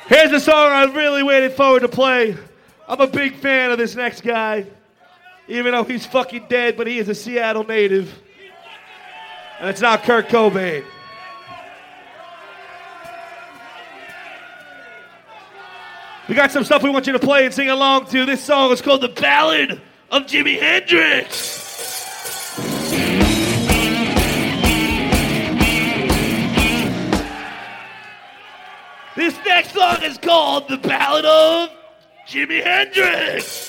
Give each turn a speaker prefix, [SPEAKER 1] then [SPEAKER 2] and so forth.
[SPEAKER 1] Here's the song I really waited forward to play. I'm a big fan of this next guy. Even though he's fucking dead, but he is a Seattle native. And it's not Kurt Cobain. We got some stuff we want you to play and sing along to. This song is called The Ballad of Jimi Hendrix. This next song is called The Ballad of Jimi Hendrix.